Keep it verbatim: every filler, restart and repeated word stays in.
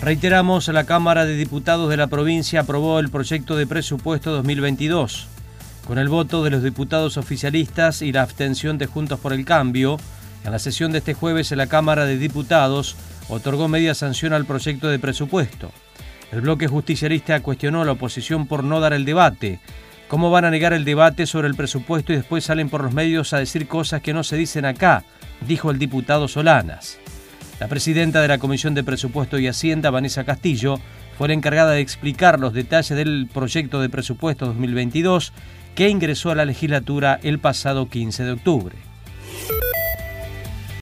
Reiteramos, la Cámara de Diputados de la provincia aprobó el proyecto de presupuesto dos mil veintidós. Con el voto de los diputados oficialistas y la abstención de Juntos por el Cambio, en la sesión de este jueves la Cámara de Diputados otorgó media sanción al proyecto de presupuesto. El bloque justicialista cuestionó a la oposición por no dar el debate. ¿Cómo van a negar el debate sobre el presupuesto y después salen por los medios a decir cosas que no se dicen acá?, dijo el diputado Solanas. La presidenta de la Comisión de Presupuesto y Hacienda, Vanessa Castillo, fue la encargada de explicar los detalles del proyecto de presupuesto dos mil veintidós que ingresó a la legislatura el pasado quince de octubre.